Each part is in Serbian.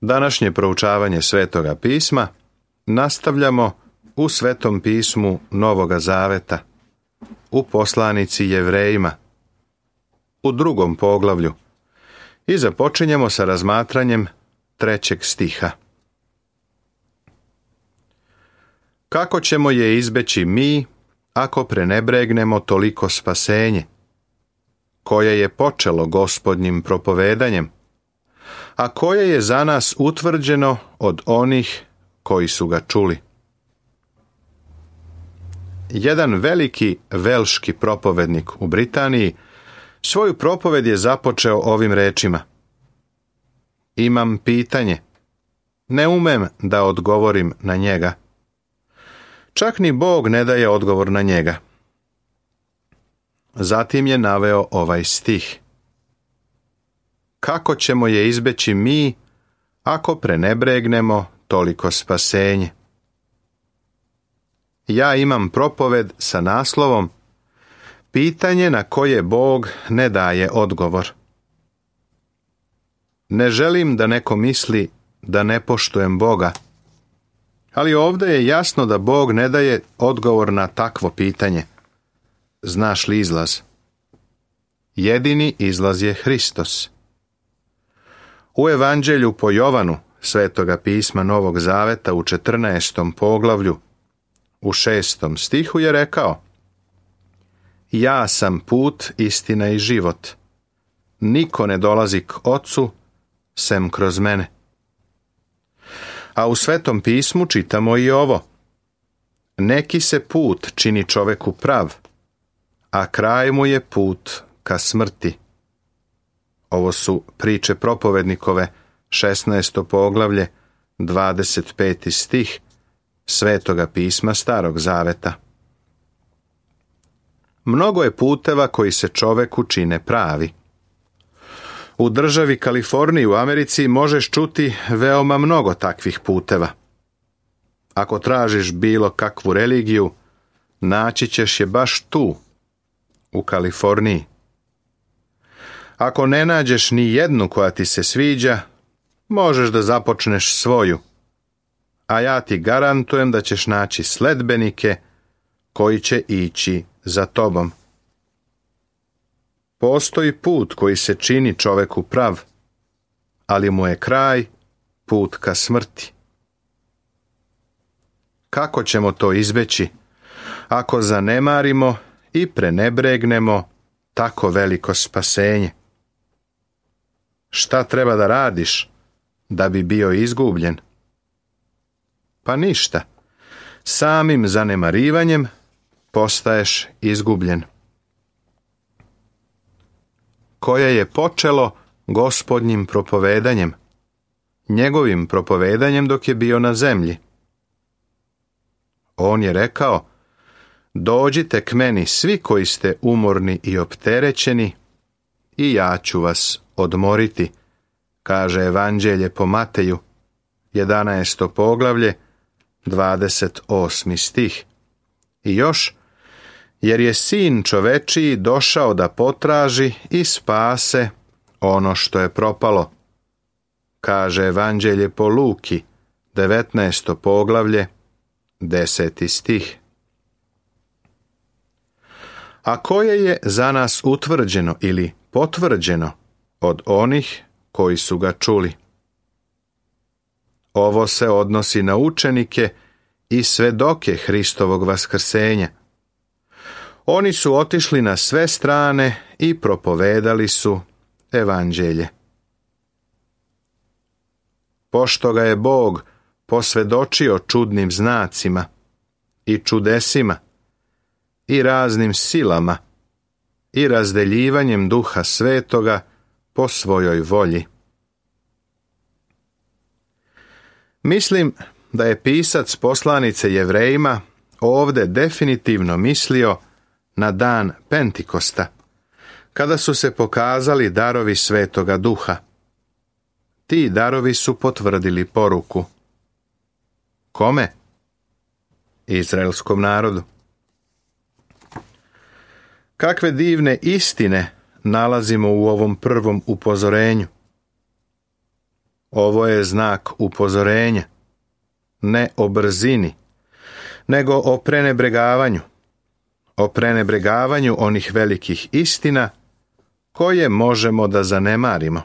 Današnje proučavanje Svetoga pisma nastavljamo u Svetom pismu Novoga Zaveta, u poslanici Jevrejima, u 2. poglavlju, i započinjemo sa razmatranjem 3. stiha. Kako ćemo je izbeći mi, ako prenebregnemo toliko spasenje, koje je počelo Gospodnjim propovedanjem, a koje je za nas utvrđeno od onih koji su ga čuli. Jedan veliki velški propovednik u Britaniji svoju propoved je započeo ovim rečima: Imam pitanje, ne umem da odgovorim na njega. Čak ni Bog ne daje odgovor na njega. Zatim je naveo ovaj stih: Kako ćemo je izbeći mi, ako prenebregnemo toliko spasenje? Ja imam propoved sa naslovom Pitanje na koje Bog ne daje odgovor. Ne želim da neko misli da ne poštujem Boga, ali ovdje je jasno da Bog ne daje odgovor na takvo pitanje. Znaš li izlaz? Jedini izlaz je Hristos. U Evanđelju po Jovanu, Svetoga pisma Novog Zaveta, u 14. poglavlju, u 6. stihu je rekao: Ja sam put, istina i život. Niko ne dolazi k Ocu, sem kroz mene. A u Svetom pismu čitamo i ovo: Neki se put čini čoveku prav, a kraj mu je put ka smrti. Ovo su priče propovednikove, 16. poglavlje, 25. stih Svetoga pisma Starog Zaveta. Mnogo je puteva koji se čoveku čine pravi. U državi Kaliforniji u Americi možeš čuti veoma mnogo takvih puteva. Ako tražiš bilo kakvu religiju, naći ćeš je baš tu, u Kaliforniji. Ako ne nađeš ni jednu koja ti se sviđa, možeš da započneš svoju, a ja ti garantujem da ćeš naći sledbenike koji će ići za tobom. Postoji put koji se čini čoveku prav, ali mu je kraj put ka smrti. Kako ćemo to izbeći ako zanemarimo i prenebregnemo tako veliko spasenje? Šta treba da radiš da bi bio izgubljen? Pa ništa. Samim zanemarivanjem postaješ izgubljen. Koje je počelo Gospodnjim propovedanjem, njegovim propovedanjem dok je bio na zemlji. On je rekao: Dođite k meni svi koji ste umorni i opterećeni, i ja ću vas odmoriti, kaže Evanđelje po Mateju, 11. poglavlje, 28. stih. I još: Jer je Sin čovečiji došao da potraži i spase ono što je propalo, kaže Evanđelje po Luki, 19. poglavlje, 10. stih. A koje je za nas utvrđeno ili potvrđeno od onih koji su ga čuli? Ovo se odnosi na učenike i svedoke Hristovog vaskrsenja. Oni su otišli na sve strane i propovedali su Evanđelje. Pošto ga je Bog posvedočio čudnim znacima i čudesima i raznim silama i razdeljivanjem Duha Svetoga po svojoj volji. Mislim da je pisac poslanice Jevrejima ovdje definitivno mislio na dan Pentikosta, kada su se pokazali darovi Svetoga Duha. Ti darovi su potvrdili poruku. Kome? Izraelskom narodu. Kakve divne istine nalazimo u ovom prvom upozorenju. Ovo je znak upozorenja, ne o brzini, nego o prenebregavanju onih velikih istina koje možemo da zanemarimo.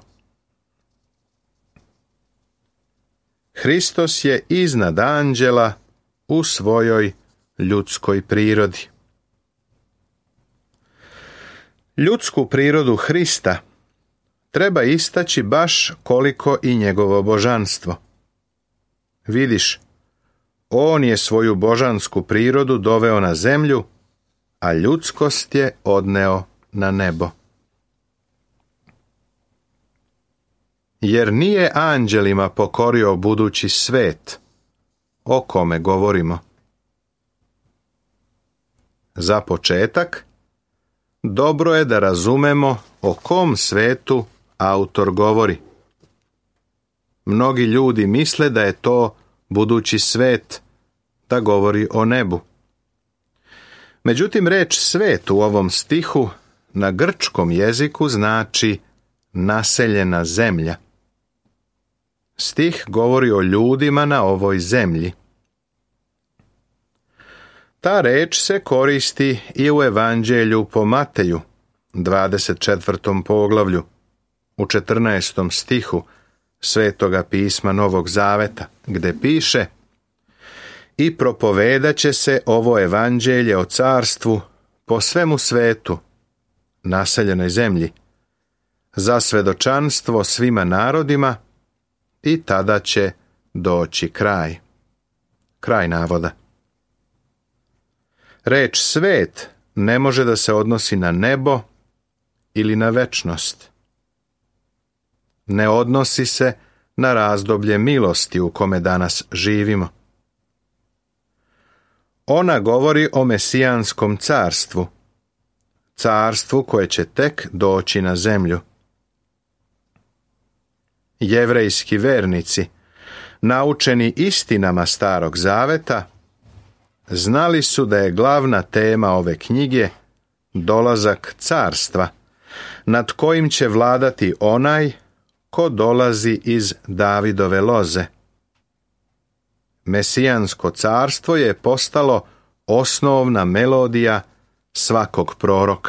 Hristos je iznad anđela u svojoj ljudskoj prirodi. Ljudsku prirodu Hrista treba istaći baš koliko i njegovo božanstvo. Vidiš, on je svoju božansku prirodu doveo na zemlju, a ljudskost je odneo na nebo. Jer nije anđelima pokorio budući svet, o kome govorimo. Za početak, dobro je da razumemo o kom svetu autor govori. Mnogi ljudi misle da je to budući svet, da govori o nebu. Međutim, reč svet u ovom stihu na grčkom jeziku znači naseljena zemlja. Stih govori o ljudima na ovoj zemlji. Ta reč se koristi i u Evanđelju po Mateju, 24. poglavlju, u 14. stihu Svetoga pisma Novog Zaveta, gde piše: I propovedat će se ovo evanđelje o carstvu po svemu svetu, naseljenoj zemlji, za svedočanstvo svima narodima, i tada će doći kraj. Kraj navoda. Reč svet ne može da se odnosi na nebo ili na večnost. Ne odnosi se na razdoblje milosti u kome danas živimo. Ona govori o mesijanskom carstvu, carstvu koje će tek doći na zemlju. Jevrejski vernici, naučeni istinama Starog Zaveta, znali su da je glavna tema ove knjige dolazak carstva, nad kojim će vladati onaj ko dolazi iz Davidove loze. Mesijansko carstvo je postalo osnovna melodija svakog proroka.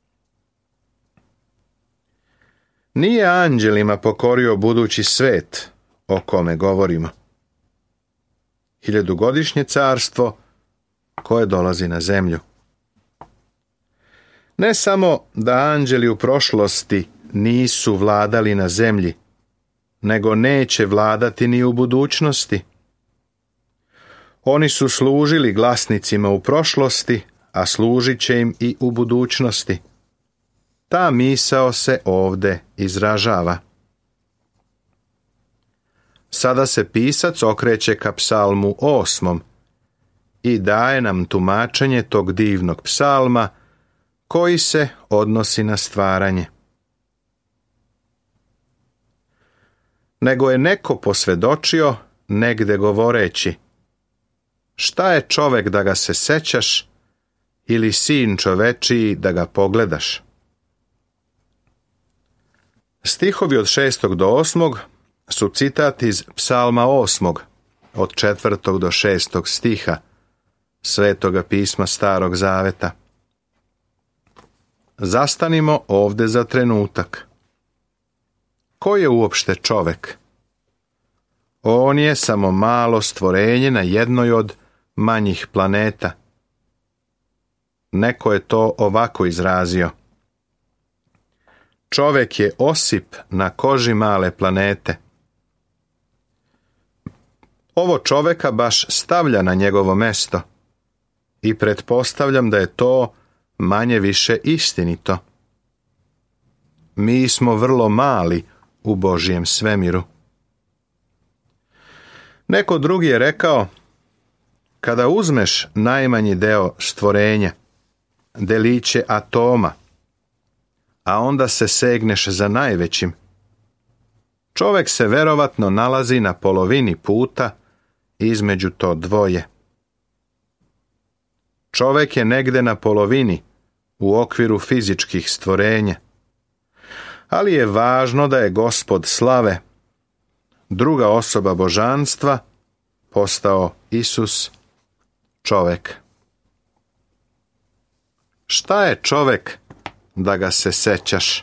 Nije anđelima pokorio budući svet o kome govorimo. 1000-godišnje carstvo koje dolazi na zemlju. Ne samo da anđeli u prošlosti nisu vladali na zemlji, nego neće vladati ni u budućnosti. Oni su služili glasnicima u prošlosti, a služit će im i u budućnosti. Ta misao se ovde izražava. Sada se pisac okreće ka psalmu 8. i daje nam tumačenje tog divnog psalma koji se odnosi na stvaranje. Nego je neko posvedočio negde govoreći: šta je čovek da ga se sećaš, ili sin čovečiji da ga pogledaš? Stihovi od 6. do 8. su citat iz psalma 8. od 4. do 6. stiha Svetoga pisma Starog Zaveta. Zastanimo ovde za trenutak. Ko je uopšte čovek? On je samo malo stvorenje na jednoj od manjih planeta. Neko je to ovako izrazio: čovek je osip na koži male planete. Ovo čoveka baš stavlja na njegovo mesto i pretpostavljam da je to manje više istinito. Mi smo vrlo mali u Božjem svemiru. Neko drugi je rekao: kada uzmeš najmanji deo stvorenja, deliće atoma, a onda se segneš za najvećim, čovek se verovatno nalazi na polovini puta između to dvoje. Čovek je negde na polovini u okviru fizičkih stvorenja, ali je važno da je Gospod slave, druga osoba božanstva, postao Isus, čovek. Šta je čovek da ga se sećaš?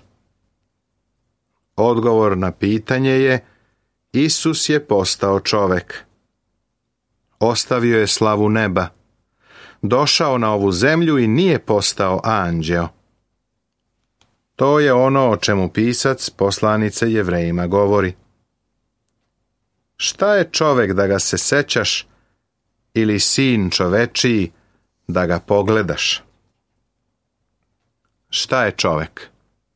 Odgovor na pitanje je: Isus je postao čovek. Ostavio je slavu neba. Došao na ovu zemlju i nije postao anđeo. To je ono o čemu pisac poslanice Jevrejima govori. Šta je čovek da ga se sećaš, ili sin čovečiji da ga pogledaš? Šta je čovek?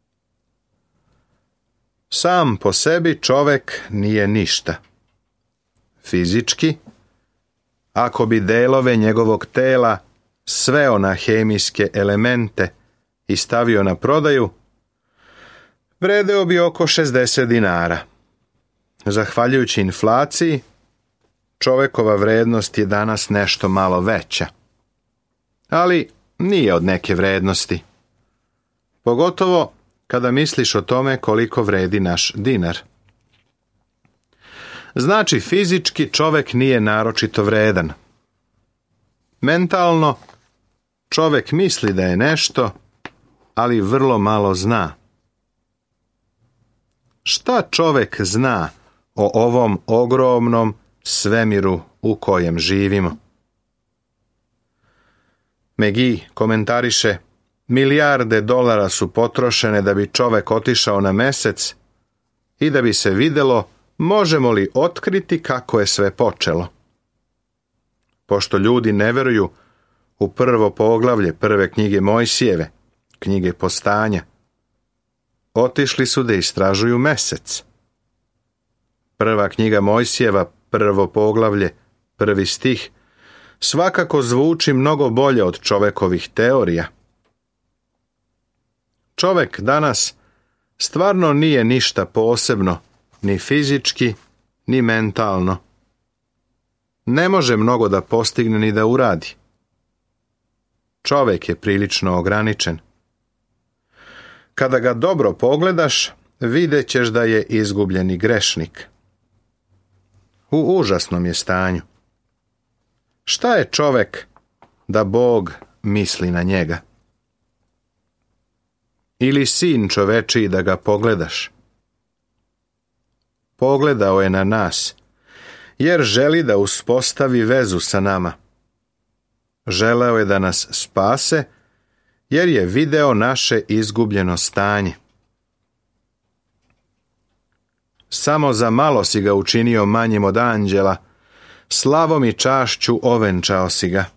Sam po sebi čovek nije ništa. Fizički, ako bi delove njegovog tela sveo na hemijske elemente i stavio na prodaju, vredeo bi oko 60 dinara. Zahvaljujući inflaciji, čovekova vrednost je danas nešto malo veća. Ali nije od neke vrednosti. Pogotovo kada misliš o tome koliko vredi naš dinar. Znači, fizički čovek nije naročito vredan. Mentalno, čovek misli da je nešto, ali vrlo malo zna. Šta čovek zna o ovom ogromnom svemiru u kojem živimo? McGee komentariše: milijarde dolara su potrošene da bi čovek otišao na mesec i da bi se videlo možemo li otkriti kako je sve počelo. Pošto ljudi ne veruju u prvo poglavlje prve knjige Mojsijeve, knjige Postanja, otišli su da istražuju mesec. Prva knjiga Mojsijeva, prvo poglavlje, prvi stih, svakako zvuči mnogo bolje od čovekovih teorija. Čovek danas stvarno nije ništa posebno, ni fizički, ni mentalno. Ne može mnogo da postigne ni da uradi. Čovek je prilično ograničen. Kada ga dobro pogledaš, vidjet ćeš da je izgubljeni grešnik. U užasnom je stanju. Šta je čovek da Bog misli na njega? Ili sin čovečiji da ga pogledaš? Pogledao je na nas, jer želi da uspostavi vezu sa nama. Želeo je da nas spase, jer je video naše izgubljeno stanje. Samo za malo si ga učinio manjim od anđela, slavom i čašću ovenčao si ga.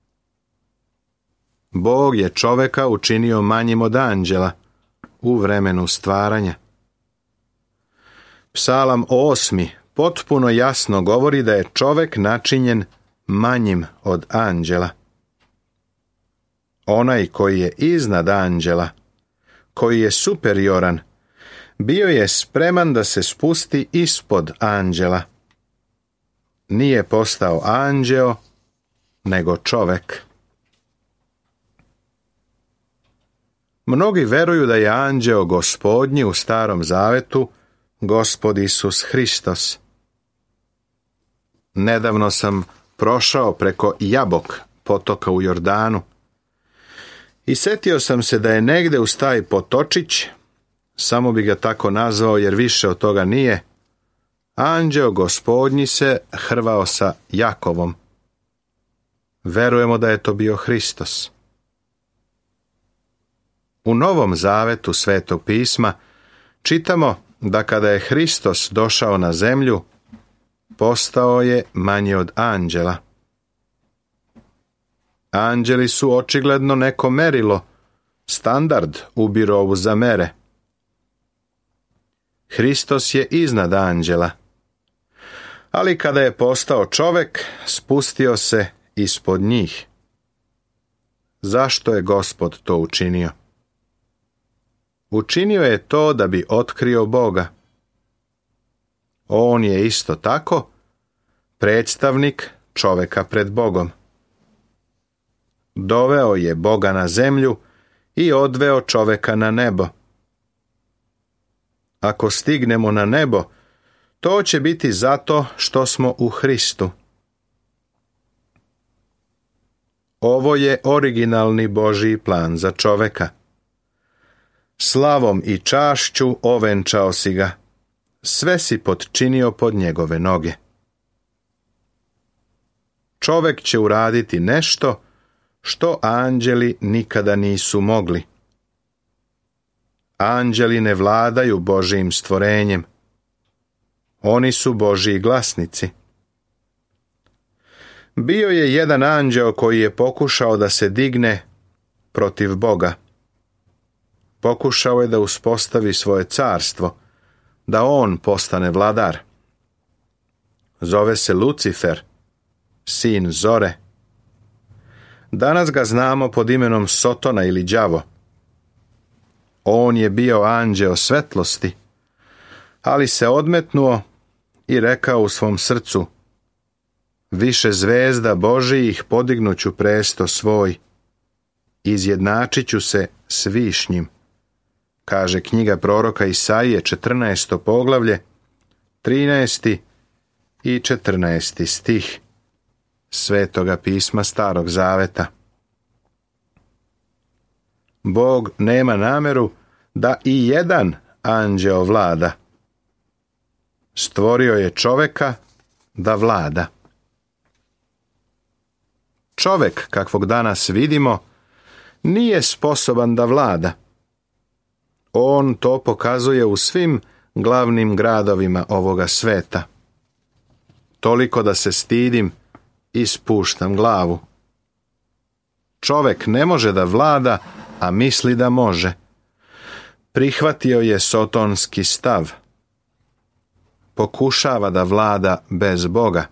Bog je čoveka učinio manjim od anđela u vremenu stvaranja. Psalam 8. potpuno jasno govori da je čovek načinjen manjim od anđela. Onaj koji je iznad anđela, koji je superioran, bio je spreman da se spusti ispod anđela. Nije postao anđeo, nego čovek. Mnogi veruju da je anđeo Gospodnji u Starom Zavetu Gospod Isus Hristos. Nedavno sam prošao preko Jabok, potoka u Jordanu, i setio sam se da je negde uz taj potočić, samo bi ga tako nazvao jer više od toga nije, anđeo Gospodnji se hrvao sa Jakovom. Verujemo da je to bio Hristos. U Novom Zavetu Svetog pisma čitamo da kada je Hristos došao na zemlju, postao je manji od anđela. Anđeli su očigledno neko merilo, standard u birovu za mere. Hristos je iznad anđela, ali kada je postao čovek, spustio se ispod njih. Zašto je Gospod to učinio? Učinio je to da bi otkrio Boga. On je isto tako predstavnik čoveka pred Bogom. Doveo je Boga na zemlju i odveo čoveka na nebo. Ako stignemo na nebo, To će biti zato što smo u Hristu. Ovo je originalni Božji plan za čoveka. Slavom i čašću ovenčao si ga. Sve si potčinio pod njegove noge. Čovek će uraditi nešto što anđeli nikada nisu mogli. Anđeli ne vladaju Božjim stvorenjem. Oni su Božji glasnici. Bio je jedan anđeo koji je pokušao da se digne protiv Boga. Pokušao je da uspostavi svoje carstvo, da on postane vladar. Zove se Lucifer, sin zore. Danas ga znamo pod imenom Sotona ili đavo. On je bio anđeo svetlosti, ali se odmetnuo i rekao u svom srcu: više zvezda Božijih podignuću presto svoj, izjednačit ću se s višnjim, kaže knjiga proroka Isaije 14. poglavlje, 13. i 14. stih Svetoga pisma Starog Zaveta. Bog nema nameru da i jedan anđeo vlada. Stvorio je čoveka da vlada. Čovek, kakvog danas vidimo, nije sposoban da vlada. On to pokazuje u svim glavnim gradovima ovoga sveta. Toliko da se stidim i spuštam glavu. Čovek ne može da vlada, a misli da može. Prihvatio je sotonski stav. Pokušava da vlada bez Boga.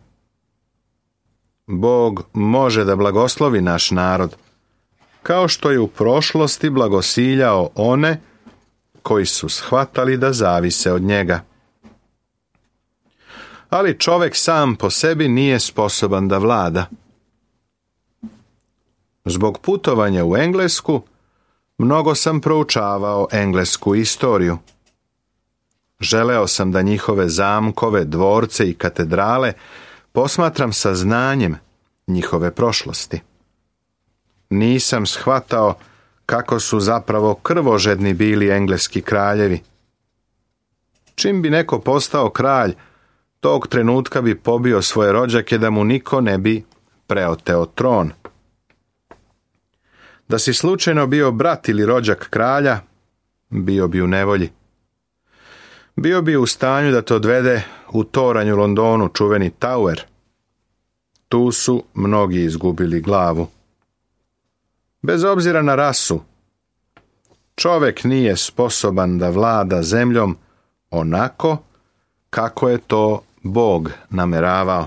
Bog može da blagoslovi naš narod, kao što je u prošlosti blagosiljao one koji su shvatali da zavise od njega. Ali čovek sam po sebi nije sposoban da vlada. Zbog putovanja u Englesku, mnogo sam proučavao englesku istoriju. Želeo sam da njihove zamkove, dvorce i katedrale posmatram sa znanjem njihove prošlosti. Nisam shvatao kako su zapravo krvožedni bili engleski kraljevi. Čim bi neko postao kralj, tog trenutka bi pobio svoje rođake da mu niko ne bi preoteo tron. Da si slučajno bio brat ili rođak kralja, bio bi u nevolji. Bio bi u stanju da te odvede u toranj u Londonu, čuveni Tower. Tu su mnogi izgubili glavu. Bez obzira na rasu, čovek nije sposoban da vlada zemljom onako kako je to Bog nameravao.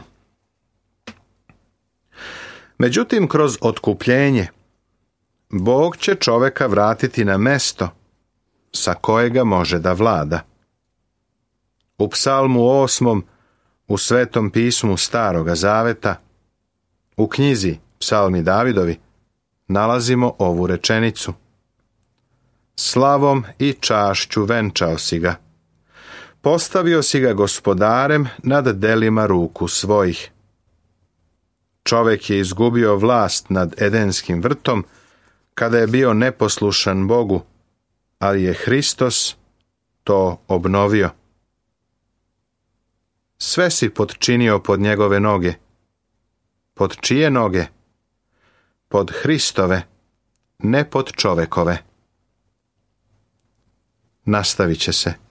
Međutim, kroz otkupljenje, Bog će čoveka vratiti na mesto sa kojega može da vlada. U Psalmu 8. u Svetom pismu Staroga Zaveta, u knjizi Psalmi Davidovi, nalazimo ovu rečenicu: slavom i čašću venčao si ga. Postavio si ga gospodarem nad delima ruku svojih. Čovek je izgubio vlast nad Edenskim vrtom kada je bio neposlušan Bogu, ali je Hristos to obnovio. Sve si potčinio pod njegove noge. Pod čije noge? Pod Hristove, ne pod čovekove. Nastavit će se.